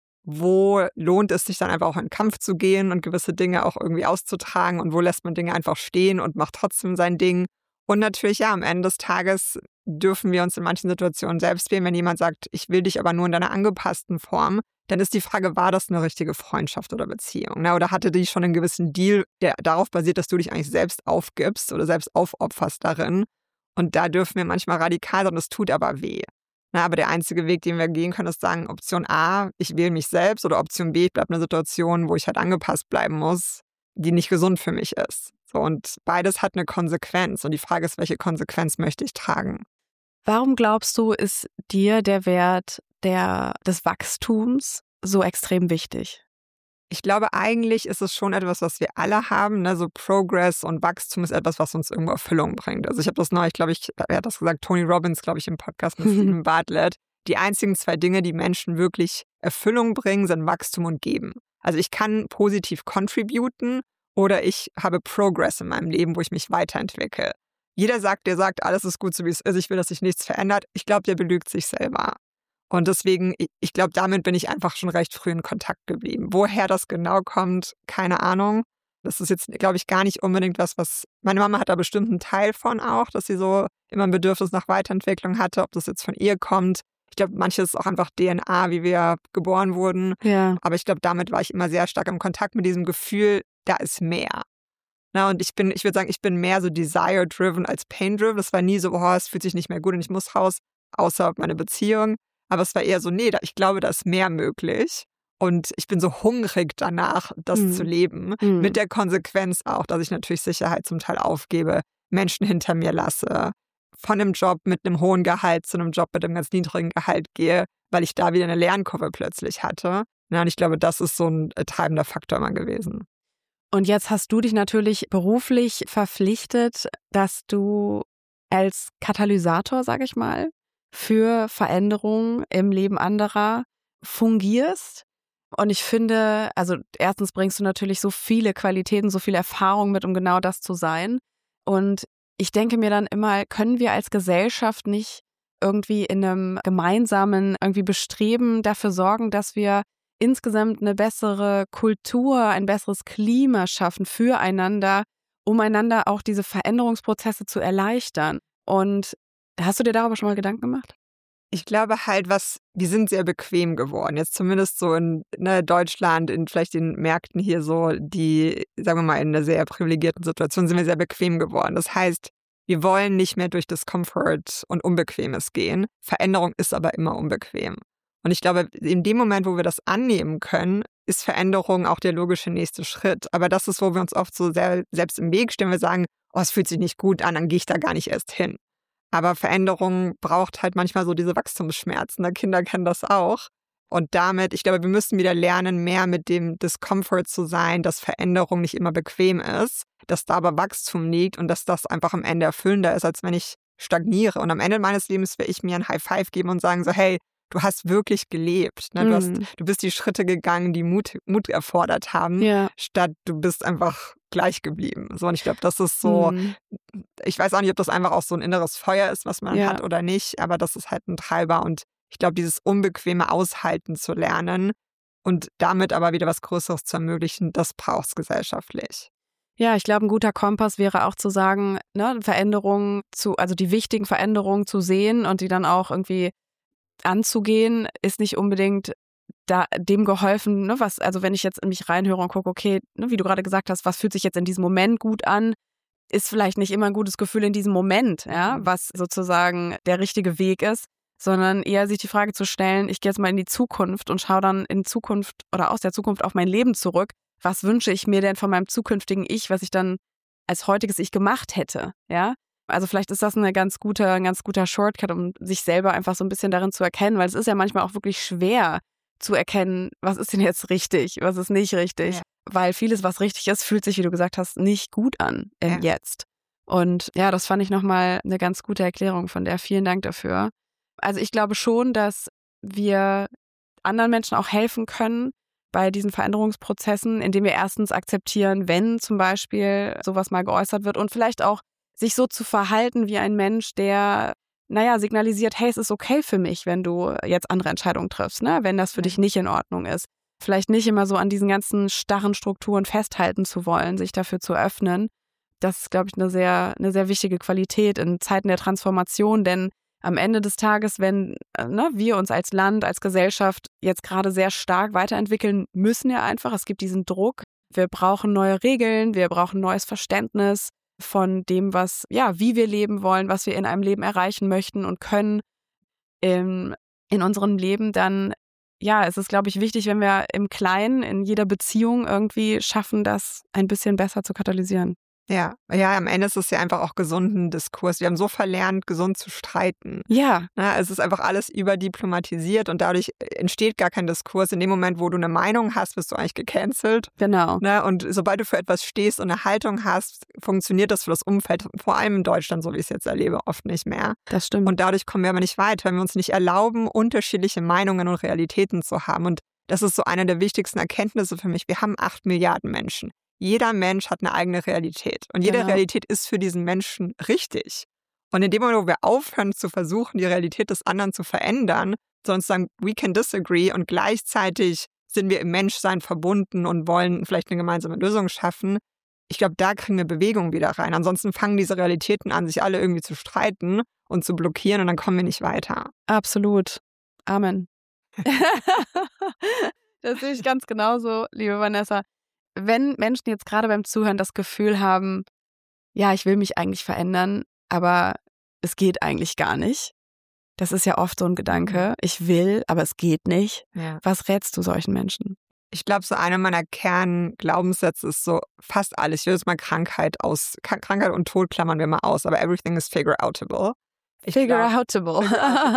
wo lohnt es sich dann einfach auch in den Kampf zu gehen und gewisse Dinge auch irgendwie auszutragen und wo lässt man Dinge einfach stehen und macht trotzdem sein Ding. Und natürlich, ja, am Ende des Tages dürfen wir uns in manchen Situationen selbst wählen. Wenn jemand sagt, ich will dich aber nur in deiner angepassten Form, dann ist die Frage, war das eine richtige Freundschaft oder Beziehung? Ne? Oder hatte die schon einen gewissen Deal, der darauf basiert, dass du dich eigentlich selbst aufgibst oder selbst aufopferst darin? Und da dürfen wir manchmal radikal sein, das tut aber weh. Na, aber der einzige Weg, den wir gehen können, ist sagen, Option A, ich wähle mich selbst oder Option B, ich bleibe in einer Situation, wo ich halt angepasst bleiben muss, die nicht gesund für mich ist. So, und beides hat eine Konsequenz und die Frage ist, welche Konsequenz möchte ich tragen? Warum glaubst du, ist dir der Wert der, des Wachstums so extrem wichtig? Ich glaube, eigentlich ist es schon etwas, was wir alle haben. Ne? So Progress und Wachstum ist etwas, was uns irgendwo Erfüllung bringt. Also ich habe das neulich, glaube ich, wer hat das gesagt? Tony Robbins, glaube ich, im Podcast mit Stephen Bartlett. Die einzigen zwei Dinge, die Menschen wirklich Erfüllung bringen, sind Wachstum und Geben. Also ich kann positiv contributen oder ich habe Progress in meinem Leben, wo ich mich weiterentwickle. Jeder sagt, der sagt, alles ist gut, so wie es ist, ich will, dass sich nichts verändert. Ich glaube, der belügt sich selber. Und deswegen, ich glaube, damit bin ich einfach schon recht früh in Kontakt geblieben. Woher das genau kommt, keine Ahnung. Das ist jetzt, glaube ich, gar nicht unbedingt was, was... Meine Mama hat da bestimmt einen Teil von auch, dass sie so immer ein Bedürfnis nach Weiterentwicklung hatte, ob das jetzt von ihr kommt. Ich glaube, manches ist auch einfach D N A, wie wir geboren wurden. Ja. Aber ich glaube, damit war ich immer sehr stark im Kontakt mit diesem Gefühl, da ist mehr. Na, und ich bin, ich würde sagen, ich bin mehr so desire-driven als pain-driven. Das war nie so, oh, es fühlt sich nicht mehr gut und ich muss raus, außer meine Beziehung. Aber es war eher so, nee, ich glaube, da ist mehr möglich. Und ich bin so hungrig danach, das Mhm. zu leben. Mhm. Mit der Konsequenz auch, dass ich natürlich Sicherheit zum Teil aufgebe, Menschen hinter mir lasse, von einem Job mit einem hohen Gehalt zu einem Job mit einem ganz niedrigen Gehalt gehe, weil ich da wieder eine Lernkurve plötzlich hatte. Ja, und ich glaube, das ist so ein treibender Faktor immer gewesen. Und jetzt hast du dich natürlich beruflich verpflichtet, dass du als Katalysator, sage ich mal, für Veränderungen im Leben anderer fungierst. Und ich finde, also erstens bringst du natürlich so viele Qualitäten, so viel Erfahrung mit, um genau das zu sein. Und ich denke mir dann immer, können wir als Gesellschaft nicht irgendwie in einem gemeinsamen irgendwie Bestreben dafür sorgen, dass wir insgesamt eine bessere Kultur, ein besseres Klima schaffen füreinander, um einander auch diese Veränderungsprozesse zu erleichtern. Und hast du dir darüber schon mal Gedanken gemacht? Ich glaube halt, was, wir sind sehr bequem geworden. Jetzt zumindest so in ne, Deutschland, in vielleicht den Märkten hier so, die, sagen wir mal, in einer sehr privilegierten Situation sind wir sehr bequem geworden. Das heißt, wir wollen nicht mehr durch Discomfort und Unbequemes gehen. Veränderung ist aber immer unbequem. Und ich glaube, in dem Moment, wo wir das annehmen können, ist Veränderung auch der logische nächste Schritt. Aber das ist, wo wir uns oft so sehr selbst im Weg stehen. Wir sagen, oh, es fühlt sich nicht gut an, dann gehe ich da gar nicht erst hin. Aber Veränderung braucht halt manchmal so diese Wachstumsschmerzen. Kinder kennen das auch. Und damit, ich glaube, wir müssen wieder lernen, mehr mit dem Discomfort zu sein, dass Veränderung nicht immer bequem ist, dass da aber Wachstum liegt und dass das einfach am Ende erfüllender ist, als wenn ich stagniere. Und am Ende meines Lebens will ich mir ein High Five geben und sagen so, hey, du hast wirklich gelebt. Ne? Du, hast, Mhm. du bist die Schritte gegangen, die Mut, Mut erfordert haben, Ja. statt du bist einfach gleich geblieben. So, und ich glaube, das ist so, Mhm. ich weiß auch nicht, ob das einfach auch so ein inneres Feuer ist, was man Ja. hat oder nicht, aber das ist halt ein Treiber. Und ich glaube, dieses unbequeme Aushalten zu lernen und damit aber wieder was Größeres zu ermöglichen, das braucht es gesellschaftlich. Ja, ich glaube, ein guter Kompass wäre auch zu sagen, ne, Veränderungen zu, also die wichtigen Veränderungen zu sehen und die dann auch irgendwie anzugehen, ist nicht unbedingt da dem geholfen, ne, was, also wenn ich jetzt in mich reinhöre und gucke, okay, ne, wie du gerade gesagt hast, was fühlt sich jetzt in diesem Moment gut an, ist vielleicht nicht immer ein gutes Gefühl in diesem Moment, ja, was sozusagen der richtige Weg ist, sondern eher sich die Frage zu stellen, ich gehe jetzt mal in die Zukunft und schaue dann in Zukunft oder aus der Zukunft auf mein Leben zurück. Was wünsche ich mir denn von meinem zukünftigen Ich, was ich dann als heutiges Ich gemacht hätte, ja? Also vielleicht ist das eine ganz gute, ein ganz guter Shortcut, um sich selber einfach so ein bisschen darin zu erkennen, weil es ist ja manchmal auch wirklich schwer zu erkennen, was ist denn jetzt richtig, was ist nicht richtig. Ja. Weil vieles, was richtig ist, fühlt sich, wie du gesagt hast, nicht gut an im Ja. Jetzt. Und ja, das fand ich nochmal eine ganz gute Erklärung von der. Vielen Dank dafür. Also ich glaube schon, dass wir anderen Menschen auch helfen können bei diesen Veränderungsprozessen, indem wir erstens akzeptieren, wenn zum Beispiel sowas mal geäußert wird und vielleicht auch sich so zu verhalten wie ein Mensch, der, naja, signalisiert, hey, es ist okay für mich, wenn du jetzt andere Entscheidungen triffst, ne? Wenn das für dich nicht in Ordnung ist. Vielleicht nicht immer so an diesen ganzen starren Strukturen festhalten zu wollen, sich dafür zu öffnen. Das ist, glaube ich, eine sehr, eine sehr wichtige Qualität in Zeiten der Transformation, denn am Ende des Tages, wenn ne, wir uns als Land, als Gesellschaft jetzt gerade sehr stark weiterentwickeln müssen, ja einfach, es gibt diesen Druck, wir brauchen neue Regeln, wir brauchen neues Verständnis von dem, was, ja, wie wir leben wollen, was wir in einem Leben erreichen möchten und können in, in unserem Leben, dann, ja, es ist, glaube ich, wichtig, wenn wir im Kleinen, in jeder Beziehung irgendwie schaffen, das ein bisschen besser zu katalysieren. Ja, ja, am Ende ist es ja einfach auch gesunden Diskurs. Wir haben so verlernt, gesund zu streiten. Ja. Na, es ist einfach alles überdiplomatisiert und dadurch entsteht gar kein Diskurs. In dem Moment, wo du eine Meinung hast, bist du eigentlich gecancelt. Genau. Na, und sobald du für etwas stehst und eine Haltung hast, funktioniert das für das Umfeld, vor allem in Deutschland, so wie ich es jetzt erlebe, oft nicht mehr. Das stimmt. Und dadurch kommen wir aber nicht weiter, wenn wir uns nicht erlauben, unterschiedliche Meinungen und Realitäten zu haben. Und das ist so eine der wichtigsten Erkenntnisse für mich. Wir haben acht Milliarden Menschen. Jeder Mensch hat eine eigene Realität. Und jede Genau. Realität ist für diesen Menschen richtig. Und in dem Moment, wo wir aufhören zu versuchen, die Realität des anderen zu verändern, sondern sagen, we can disagree und gleichzeitig sind wir im Menschsein verbunden und wollen vielleicht eine gemeinsame Lösung schaffen, ich glaube, da kriegen wir Bewegung wieder rein. Ansonsten fangen diese Realitäten an, sich alle irgendwie zu streiten und zu blockieren und dann kommen wir nicht weiter. Absolut. Amen. Das sehe ich ganz genauso, liebe Vanessa. Wenn Menschen jetzt gerade beim Zuhören das Gefühl haben, ja, ich will mich eigentlich verändern, aber es geht eigentlich gar nicht. Das ist ja oft so ein Gedanke. Ich will, aber es geht nicht. Ja. Was rätst du solchen Menschen? Ich glaube, so einer meiner Kernglaubenssätze ist so fast alles. Ich will jetzt mal Krankheit aus, Krankheit und Tod klammern wir mal aus, aber everything is figure-outable. Figure-outable.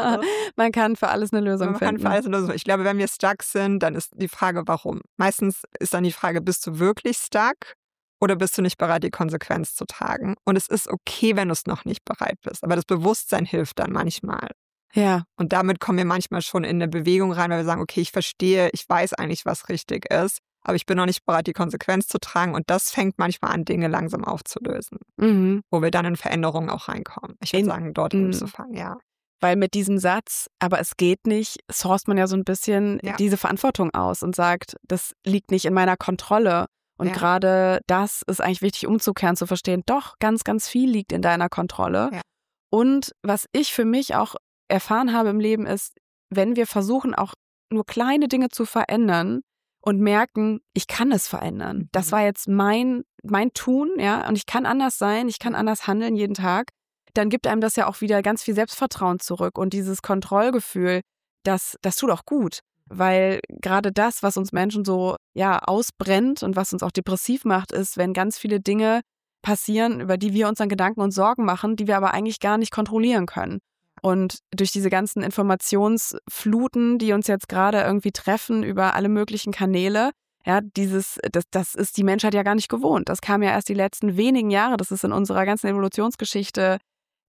Man kann für alles eine Lösung Man finden. kann für alles eine Lösung. Ich glaube, wenn wir stuck sind, dann ist die Frage, warum. Meistens ist dann die Frage, bist du wirklich stuck oder bist du nicht bereit, die Konsequenz zu tragen? Und es ist okay, wenn du es noch nicht bereit bist. Aber das Bewusstsein hilft dann manchmal. Ja. Und damit kommen wir manchmal schon in eine Bewegung rein, weil wir sagen, okay, ich verstehe, ich weiß eigentlich, was richtig ist, aber ich bin noch nicht bereit, die Konsequenz zu tragen. Und das fängt manchmal an, Dinge langsam aufzulösen, Mhm. wo wir dann in Veränderungen auch reinkommen. Ich würde In- sagen, dort Mhm. anzufangen, ja. Weil mit diesem Satz, aber es geht nicht, sourced man ja so ein bisschen Ja. diese Verantwortung aus und sagt, das liegt nicht in meiner Kontrolle. Und Ja. gerade das ist eigentlich wichtig umzukehren, zu verstehen, doch, ganz, ganz viel liegt in deiner Kontrolle. Ja. Und was ich für mich auch erfahren habe im Leben ist, wenn wir versuchen, auch nur kleine Dinge zu verändern und merken, ich kann es verändern. Das war jetzt mein, mein Tun, ja, und ich kann anders sein, ich kann anders handeln jeden Tag. Dann gibt einem das ja auch wieder ganz viel Selbstvertrauen zurück und dieses Kontrollgefühl, das, das tut auch gut, weil gerade das, was uns Menschen so ja ausbrennt und was uns auch depressiv macht, ist, wenn ganz viele Dinge passieren, über die wir uns dann Gedanken und Sorgen machen, die wir aber eigentlich gar nicht kontrollieren können. Und durch diese ganzen Informationsfluten, die uns jetzt gerade irgendwie treffen über alle möglichen Kanäle, ja, dieses, das, das ist die Menschheit ja gar nicht gewohnt. Das kam ja erst die letzten wenigen Jahre, das ist in unserer ganzen Evolutionsgeschichte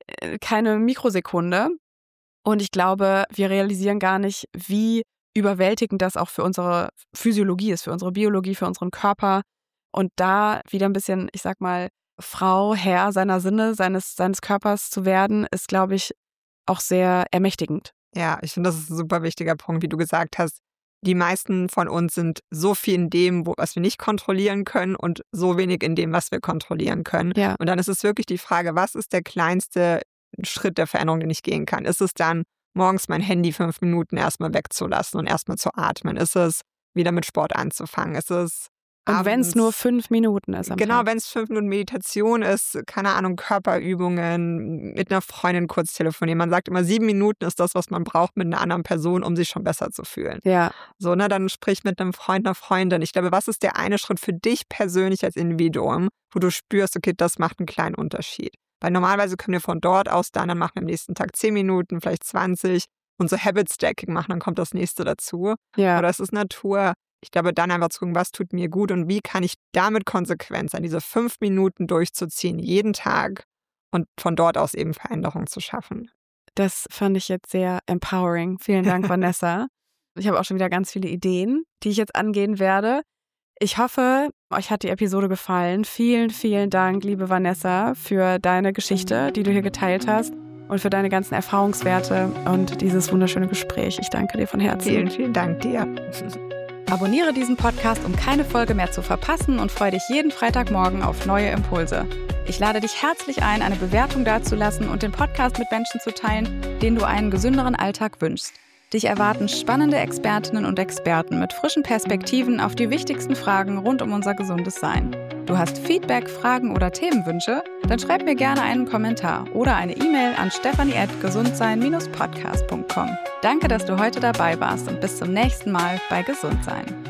keine Mikrosekunde. Und ich glaube, wir realisieren gar nicht, wie überwältigend das auch für unsere Physiologie ist, für unsere Biologie, für unseren Körper. Und da wieder ein bisschen, ich sag mal, Frau, Herr seiner Sinne, seines, seines Körpers zu werden, ist, glaube ich, auch sehr ermächtigend. Ja, ich finde, das ist ein super wichtiger Punkt, wie du gesagt hast. Die meisten von uns sind so viel in dem, wo, was wir nicht kontrollieren können und so wenig in dem, was wir kontrollieren können. Ja. Und dann ist es wirklich die Frage, was ist der kleinste Schritt der Veränderung, den ich gehen kann? Ist es dann, morgens mein Handy fünf Minuten erstmal wegzulassen und erstmal zu atmen? Ist es, wieder mit Sport anzufangen? Ist es Und wenn es abends- nur fünf Minuten ist am Genau, Tag. wenn es fünf Minuten Meditation ist, keine Ahnung, Körperübungen, mit einer Freundin kurz telefonieren. Man sagt immer, sieben Minuten ist das, was man braucht mit einer anderen Person, um sich schon besser zu fühlen. Ja, So, ne, dann sprich mit einem Freund, einer Freundin. Ich glaube, was ist der eine Schritt für dich persönlich als Individuum, wo du spürst, okay, das macht einen kleinen Unterschied. Weil normalerweise können wir von dort aus dann, dann machen wir am nächsten Tag zehn Minuten, vielleicht zwanzig und so Habit-Stacking machen, dann kommt das nächste dazu. ja. Oder es ist Natur. Ich glaube, dann einfach zu gucken, was tut mir gut und wie kann ich damit konsequent sein, diese fünf Minuten durchzuziehen, jeden Tag und von dort aus eben Veränderungen zu schaffen. Das fand ich jetzt sehr empowering. Vielen Dank, Vanessa. Ich habe auch schon wieder ganz viele Ideen, die ich jetzt angehen werde. Ich hoffe, euch hat die Episode gefallen. Vielen, vielen Dank, liebe Vanessa, für deine Geschichte, die du hier geteilt hast und für deine ganzen Erfahrungswerte und dieses wunderschöne Gespräch. Ich danke dir von Herzen. Vielen, vielen Dank dir. Abonniere diesen Podcast, um keine Folge mehr zu verpassen und freue dich jeden Freitagmorgen auf neue Impulse. Ich lade dich herzlich ein, eine Bewertung dazulassen und den Podcast mit Menschen zu teilen, denen du einen gesünderen Alltag wünschst. Dich erwarten spannende Expertinnen und Experten mit frischen Perspektiven auf die wichtigsten Fragen rund um unser gesundes Sein. Du hast Feedback, Fragen oder Themenwünsche? Dann schreib mir gerne einen Kommentar oder eine E-Mail an stefanie at gesundsein Bindestrich podcast punkt com. Danke, dass du heute dabei warst und bis zum nächsten Mal bei Gesundsein.